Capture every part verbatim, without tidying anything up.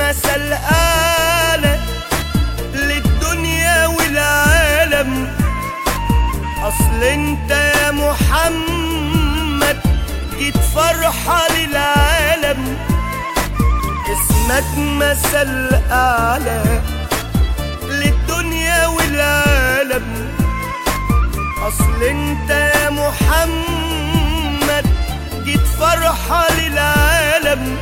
مثل أعلى للدنيا والعالم. أصل انت يا محمد جيت فرحة للعالم. اسمك مثل أعلى للدنيا والعالم. أصل انت يا محمد جيت فرحة للعالم.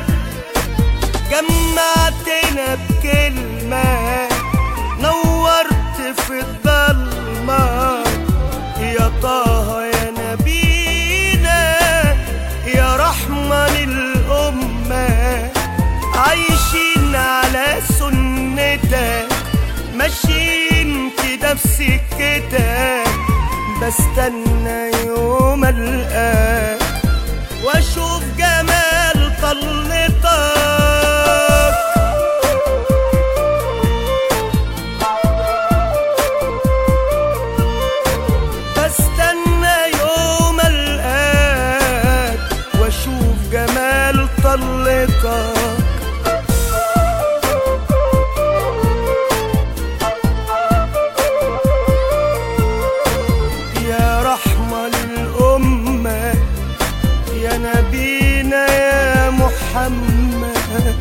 جمعتنا بكلمة نورت في الضلمة. يا طه يا نبينا يا رحمة للأمة. عايشين على سنتك ماشيين كده في سكتك. بستنى يوم ألقاك واشوف جمال طلتك. بستنى يوم ألقاك واشوف جمال طلتك. يا نبينا يا محمد.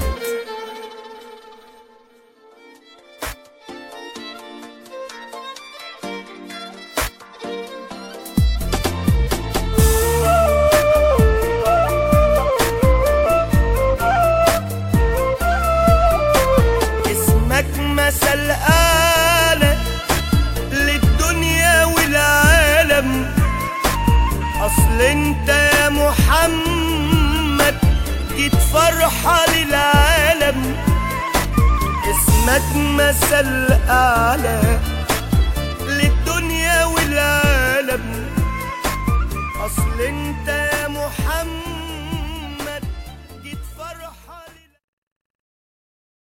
اسمك مثل أعلى للدنيا والعالم. أصل انت يا محمد جيت فرحة للعالم. اسمك مثل أعلى